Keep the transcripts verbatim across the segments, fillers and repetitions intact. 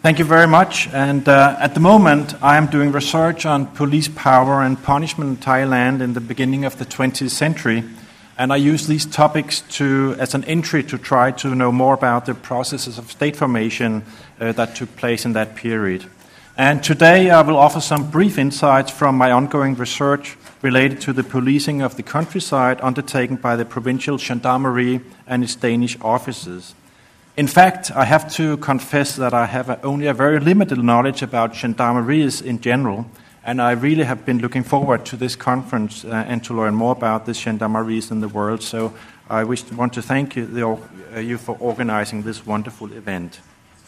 Thank you very much. And uh, at the moment, I am doing research on police power and punishment in Thailand in the beginning of the twentieth century. And I use these topics to, as an entry to try to know more about the processes of state formation uh, that took place in that period. And today I will offer some brief insights from my ongoing research related to the policing of the countryside undertaken by the provincial gendarmerie and its Danish officers. In fact, I have to confess that I have a, only a very limited knowledge about gendarmeries in general, and I really have been looking forward to this conference uh, and to learn more about the gendarmeries in the world. So I wish to want to thank you, the, uh, you for organizing this wonderful event.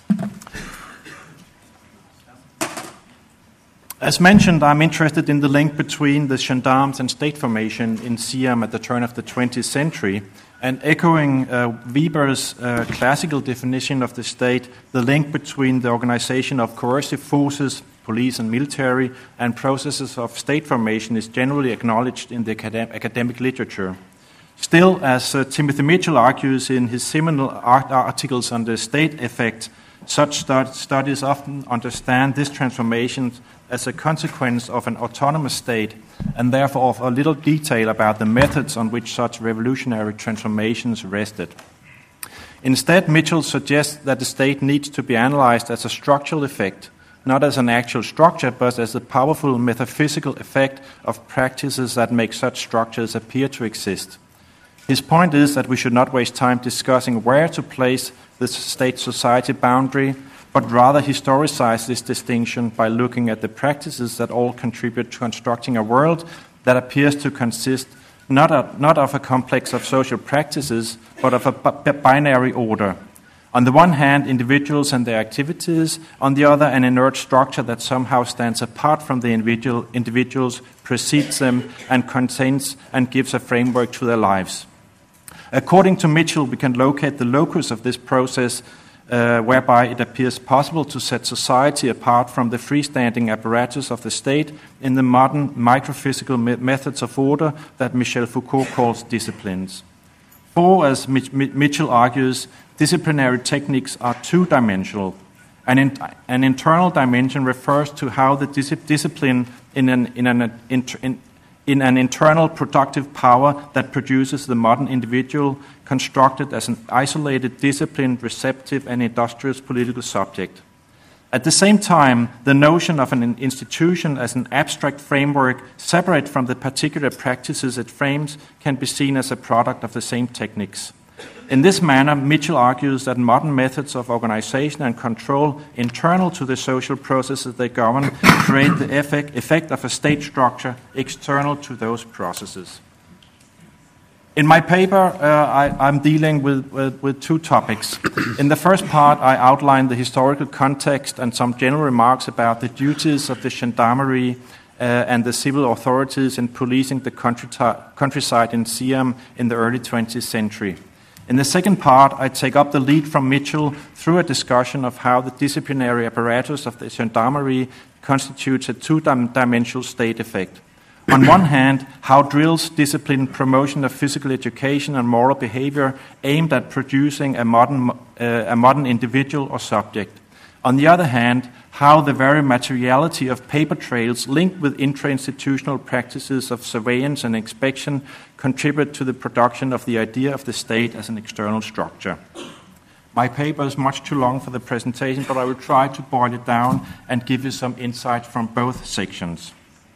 As mentioned, I'm interested in the link between the gendarmes and state formation in Siam at the turn of the twentieth century. And echoing uh, Weber's uh, classical definition of the state, the link between the organization of coercive forces, police and military, and processes of state formation is generally acknowledged in the academ- academic literature. Still, as uh, Timothy Mitchell argues in his seminal art- articles on the state effect, such stud- studies often understand this transformation as a consequence of an autonomous state, and therefore of a little detail about the methods on which such revolutionary transformations rested. Instead, Mitchell suggests that the state needs to be analyzed as a structural effect, not as an actual structure, but as a powerful metaphysical effect of practices that make such structures appear to exist. His point is that we should not waste time discussing where to place the state-society boundary, but rather historicize this distinction by looking at the practices that all contribute to constructing a world that appears to consist not, a, not of a complex of social practices, but of a b- binary order. On the one hand, individuals and their activities, on the other, an inert structure that somehow stands apart from the individual, individuals, precedes them, and contains and gives a framework to their lives. According to Mitchell, we can locate the locus of this process Uh, whereby it appears possible to set society apart from the freestanding apparatus of the state in the modern microphysical me- methods of order that Michel Foucault calls disciplines. For, as Mich- Mitchell argues, disciplinary techniques are two-dimensional. An, in- an internal dimension refers to how the dis- discipline in an, in an int- in, in an internal productive power that produces the modern individual constructed as an isolated, disciplined, receptive, and industrious political subject. At the same time, the notion of an institution as an abstract framework separate from the particular practices it frames can be seen as a product of the same techniques. In this manner, Mitchell argues that modern methods of organization and control internal to the social processes they govern create the effect, effect of a state structure external to those processes. In my paper, uh, I, I'm dealing with, with, with two topics. In the first part, I outline the historical context and some general remarks about the duties of the gendarmerie uh, and the civil authorities in policing the country t- countryside in Siam in the early twentieth century. In the second part, I take up the lead from Mitchell through a discussion of how the disciplinary apparatus of the gendarmerie constitutes a two-dimensional state effect. On one hand, how drills, discipline, promotion of physical education and moral behavior aimed at producing a modern, uh, a modern individual or subject. On the other hand, how the very materiality of paper trails linked with intra-institutional practices of surveillance and inspection contribute to the production of the idea of the state as an external structure. My paper is much too long for the presentation, but I will try to boil it down and give you some insight from both sections.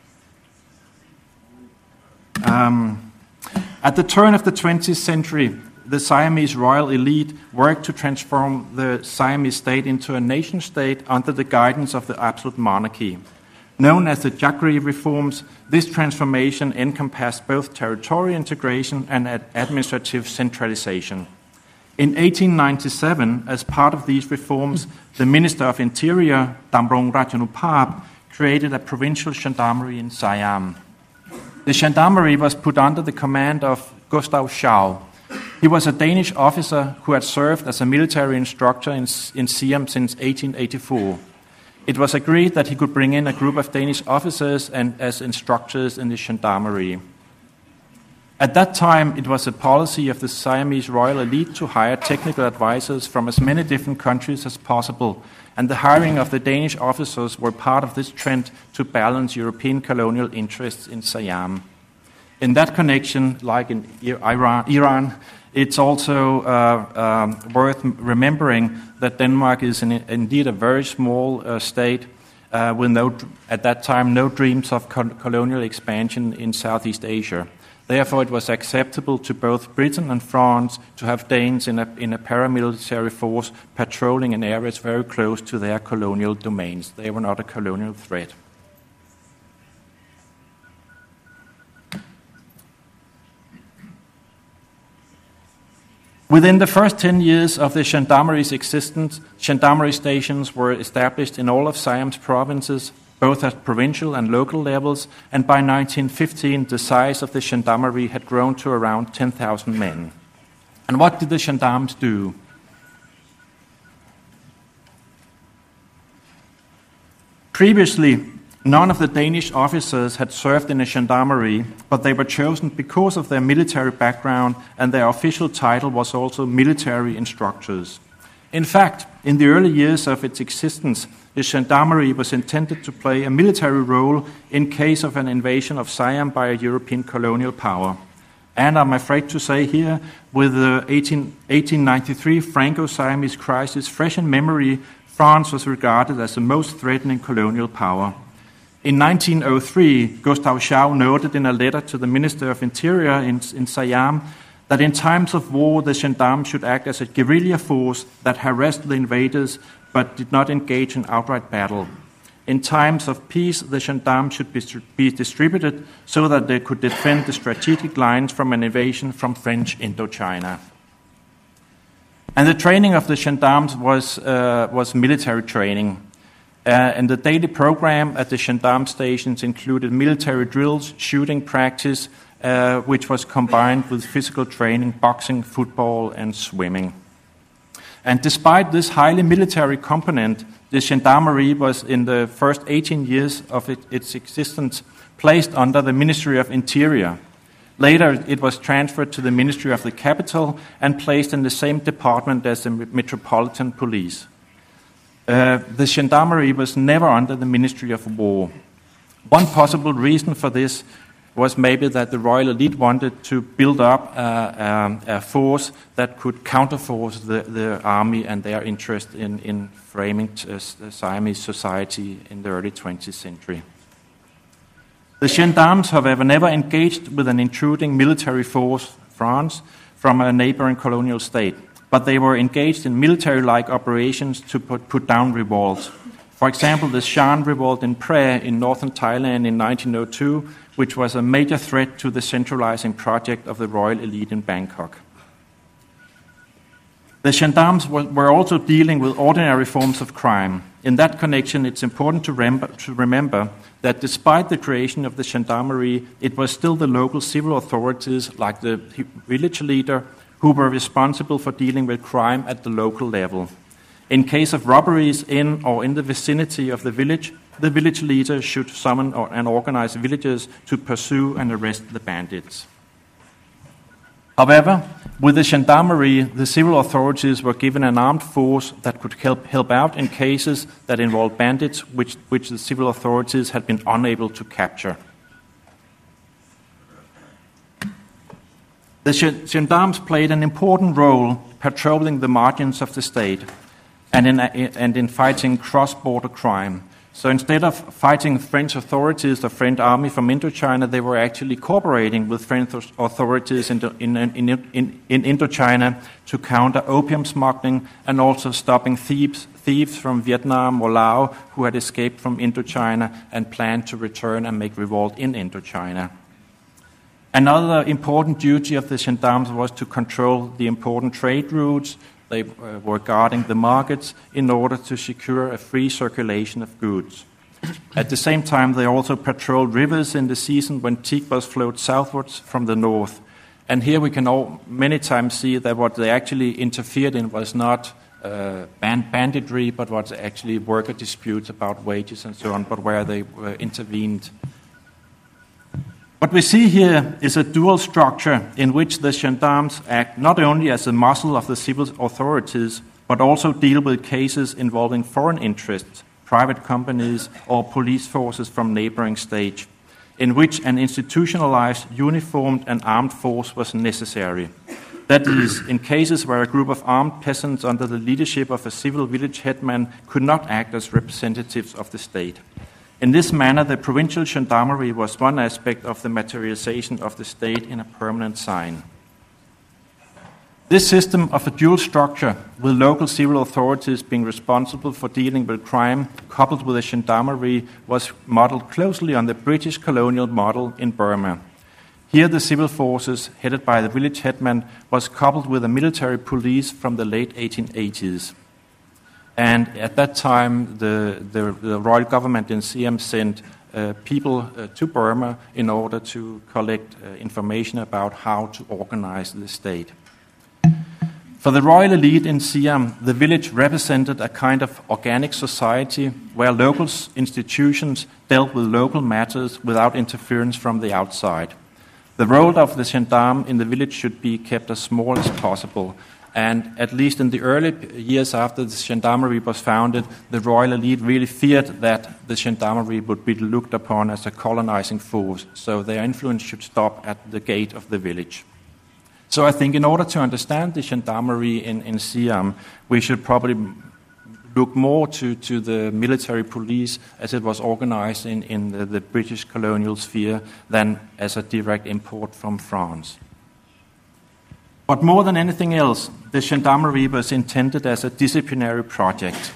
Um, at the turn of the twentieth century, the Siamese royal elite worked to transform the Siamese state into a nation-state under the guidance of the absolute monarchy. Known as the Jagri reforms, this transformation encompassed both territorial integration and ad- administrative centralization. In eighteen ninety-seven, as part of these reforms, the Minister of Interior, Damrong Rajanupap, created a provincial gendarmerie in Siam. The gendarmerie was put under the command of Gustav Schau. He was a Danish officer who had served as a military instructor in, in Siam since eighteen eighty-four. It was agreed that he could bring in a group of Danish officers and as instructors in the gendarmerie. At that time, it was a policy of the Siamese royal elite to hire technical advisors from as many different countries as possible, and the hiring of the Danish officers were part of this trend to balance European colonial interests in Siam. In that connection, like in Iran, Iran it's also uh, um, worth remembering that Denmark is in, indeed a very small uh, state uh, with no, at that time, no dreams of co- colonial expansion in Southeast Asia. Therefore, it was acceptable to both Britain and France to have Danes in a, in a paramilitary force patrolling in areas very close to their colonial domains. They were not a colonial threat. Within the first ten years of the gendarmerie's existence, gendarmerie stations were established in all of Siam's provinces, both at provincial and local levels, and by nineteen fifteen the size of the gendarmerie had grown to around ten thousand men. And what did the gendarmes do? Previously, none of the Danish officers had served in a gendarmerie, but they were chosen because of their military background, and their official title was also military instructors. In fact, in the early years of its existence, the gendarmerie was intended to play a military role in case of an invasion of Siam by a European colonial power. And I'm afraid to say here, with the eighteen ninety-three Franco-Siamese crisis fresh in memory, France was regarded as the most threatening colonial power. In nineteen oh three, Gustav Schau noted in a letter to the Minister of Interior in, in Siam that in times of war, the gendarmes should act as a guerrilla force that harassed the invaders but did not engage in outright battle. In times of peace, the gendarmes should be, be distributed so that they could defend the strategic lines from an invasion from French Indochina. And the training of the gendarmes was, uh, was military training. Uh, and the daily program at the gendarme stations included military drills, shooting practice, uh, which was combined with physical training, boxing, football, and swimming. And despite this highly military component, the gendarmerie was in the first eighteen years of it, its existence placed under the Ministry of Interior. Later, it was transferred to the Ministry of the Capital and placed in the same department as the Metropolitan Police. Uh, the gendarmerie was never under the Ministry of War. One possible reason for this was maybe that the royal elite wanted to build up uh, um, a force that could counterforce the, the army and their interest in, in framing uh, Siamese society in the early twentieth century. The gendarmes, however, never engaged with an intruding military force, France, from a neighboring colonial state, but they were engaged in military-like operations to put, put down revolts. For example, the Shan revolt in Phrae in northern Thailand in nineteen oh two, which was a major threat to the centralizing project of the royal elite in Bangkok. The gendarmes were also dealing with ordinary forms of crime. In that connection, it's important to, rem- to remember that despite the creation of the gendarmerie, it was still the local civil authorities, like the village leader, who were responsible for dealing with crime at the local level. In case of robberies in or in the vicinity of the village, the village leader should summon or, and organize villagers to pursue and arrest the bandits. However, with the gendarmerie, the civil authorities were given an armed force that could help, help out in cases that involved bandits, which, which the civil authorities had been unable to capture. The gendarmes played an important role patrolling the margins of the state and in, and in fighting cross-border crime. So instead of fighting French authorities or French army from Indochina, they were actually cooperating with French authorities in, in, in, in, in Indochina to counter opium smuggling and also stopping thieves, thieves from Vietnam or Laos who had escaped from Indochina and planned to return and make revolt in Indochina. Another important duty of the gendarmes was to control the important trade routes. They uh, were guarding the markets in order to secure a free circulation of goods. At the same time, they also patrolled rivers in the season when teak was flowed southwards from the north. And here we can all many times see that what they actually interfered in was not uh, band- banditry, but was actually worker disputes about wages and so on, but where they uh, intervened. What we see here is a dual structure in which the gendarmes act not only as a muscle of the civil authorities, but also deal with cases involving foreign interests, private companies, or police forces from neighboring states, in which an institutionalized, uniformed, and armed force was necessary. That is, in cases where a group of armed peasants under the leadership of a civil village headman could not act as representatives of the state. In this manner, the provincial gendarmerie was one aspect of the materialization of the state in a permanent sign. This system of a dual structure, with local civil authorities being responsible for dealing with crime, coupled with a gendarmerie, was modeled closely on the British colonial model in Burma. Here, the civil forces, headed by the village headman, was coupled with a military police from the late eighteen eighties. And at that time, the, the, the royal government in Siam sent uh, people uh, to Burma in order to collect uh, information about how to organize the state. For the royal elite in Siam, the village represented a kind of organic society where local institutions dealt with local matters without interference from the outside. The role of the gendarme in the village should be kept as small as possible, and at least in the early years after the gendarmerie was founded, the royal elite really feared that the gendarmerie would be looked upon as a colonizing force, so their influence should stop at the gate of the village. So I think in order to understand the gendarmerie in, in Siam, we should probably look more to, to the military police as it was organized in, in the, the British colonial sphere than as a direct import from France. But more than anything else, the gendarmerie was intended as a disciplinary project.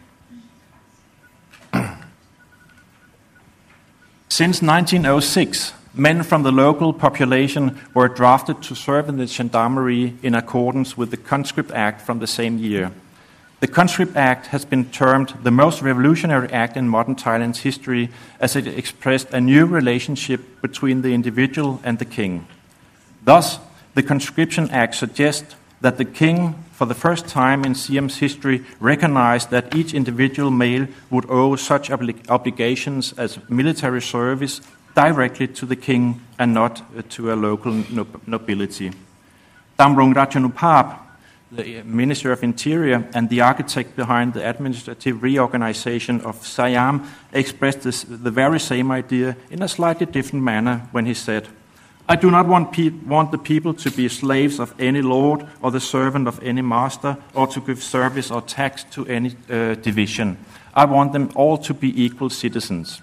Since nineteen oh six, men from the local population were drafted to serve in the gendarmerie in accordance with the Conscript Act from the same year. The Conscript Act has been termed the most revolutionary act in modern Thailand's history, as it expressed a new relationship between the individual and the king. Thus, the Conscription Act suggests that the king, for the first time in Siam's history, recognized that each individual male would owe such obli- obligations as military service directly to the king and not uh, to a local no- nobility. Damrong Rajanupap, the Minister of Interior and the architect behind the administrative reorganization of Siam, expressed this, the very same idea in a slightly different manner when he said, "I do not want, pe- want the people to be slaves of any lord or the servant of any master or to give service or tax to any uh, division. I want them all to be equal citizens."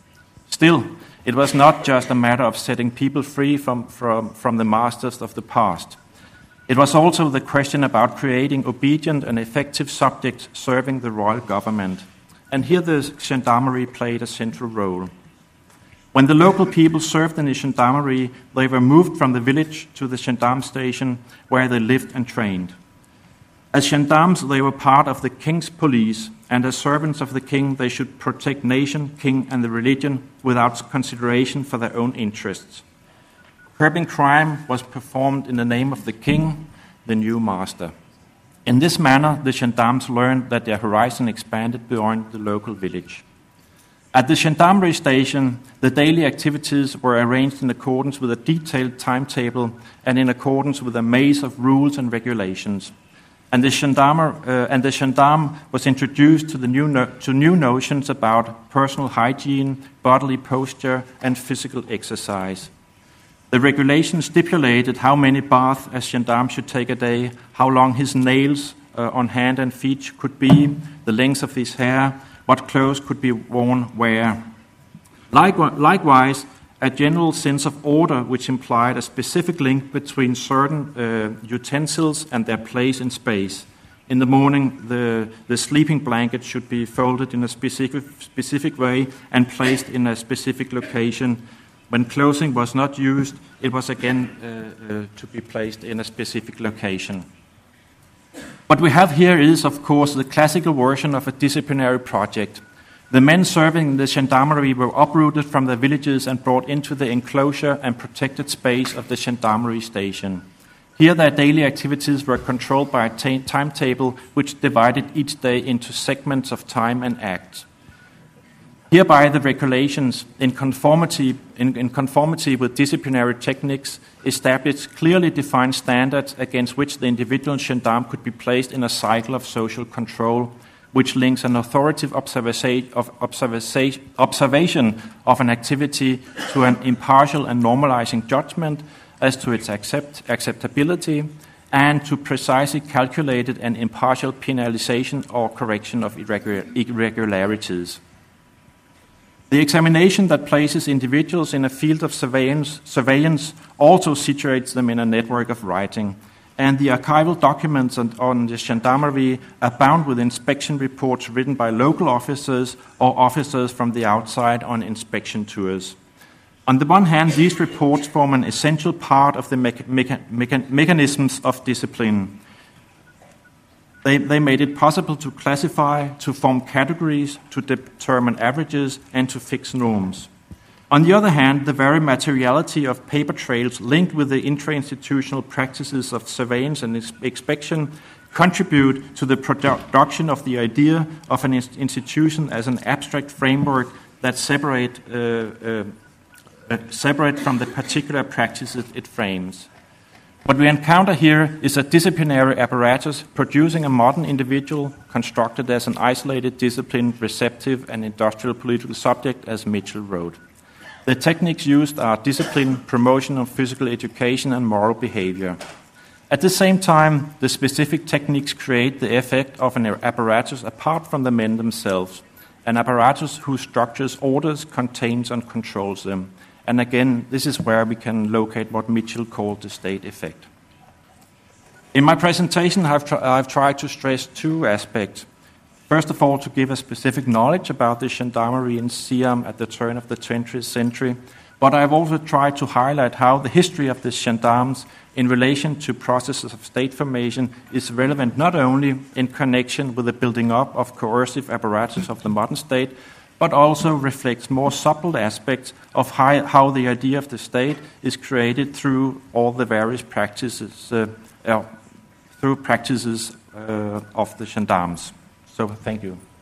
Still, it was not just a matter of setting people free from, from, from the masters of the past. It was also the question about creating obedient and effective subjects serving the royal government. And here the gendarmerie played a central role. When the local people served in the gendarmerie, they were moved from the village to the gendarme station where they lived and trained. As gendarmes, they were part of the king's police, and as servants of the king, they should protect nation, king, and the religion without consideration for their own interests. Curbing crime was performed in the name of the king, the new master. In this manner, the gendarmes learned that their horizon expanded beyond the local village. At the gendarmerie station, the daily activities were arranged in accordance with a detailed timetable and in accordance with a maze of rules and regulations. And the gendarme, uh, and the gendarme was introduced to the new no- to new notions about personal hygiene, bodily posture, and physical exercise. The regulations stipulated how many baths a gendarme should take a day, how long his nails uh, on hand and feet could be, the length of his hair, what clothes could be worn where. Likewise, a general sense of order which implied a specific link between certain uh, utensils and their place in space. In the morning, the, the sleeping blanket should be folded in a specific, specific way and placed in a specific location. When clothing was not used, it was again uh, uh, to be placed in a specific location. What we have here is, of course, the classical version of a disciplinary project. The men serving in the gendarmerie were uprooted from their villages and brought into the enclosure and protected space of the gendarmerie station. Here their daily activities were controlled by a t- timetable which divided each day into segments of time and acts. Hereby, the regulations, in conformity, in, in conformity with disciplinary techniques, established clearly defined standards against which the individual gendarme could be placed in a cycle of social control, which links an authoritative observation of, observation, observation of an activity to an impartial and normalizing judgment as to its accept, acceptability, and to precisely calculated and impartial penalization or correction of irregular, irregularities. The examination that places individuals in a field of surveillance, surveillance also situates them in a network of writing, and the archival documents on, on the gendarmerie abound with inspection reports written by local officers or officers from the outside on inspection tours. On the one hand, these reports form an essential part of the mecha- mecha- mecha- mechanisms of discipline. They, they made it possible to classify, to form categories, to determine averages, and to fix norms. On the other hand, the very materiality of paper trails linked with the intra-institutional practices of surveillance and inspection contribute to the production of the idea of an institution as an abstract framework that separate, uh, uh, uh, separate from the particular practices it frames. What we encounter here is a disciplinary apparatus producing a modern individual constructed as an isolated, disciplined, receptive, and industrial political subject, as Mitchell wrote. The techniques used are discipline, promotion of physical education, and moral behavior. At the same time, the specific techniques create the effect of an apparatus apart from the men themselves, an apparatus whose structures orders, contains, and controls them. And again, this is where we can locate what Mitchell called the state effect. In my presentation, I've, tr- I've tried to stress two aspects. First of all, to give a specific knowledge about the gendarmerie in Siam at the turn of the twentieth century, but I've also tried to highlight how the history of the gendarmes in relation to processes of state formation is relevant not only in connection with the building up of coercive apparatus of the modern state, but also reflects more subtle aspects of how, how the idea of the state is created through all the various practices, uh, uh, through practices uh, of the gendarmes. So, thank you.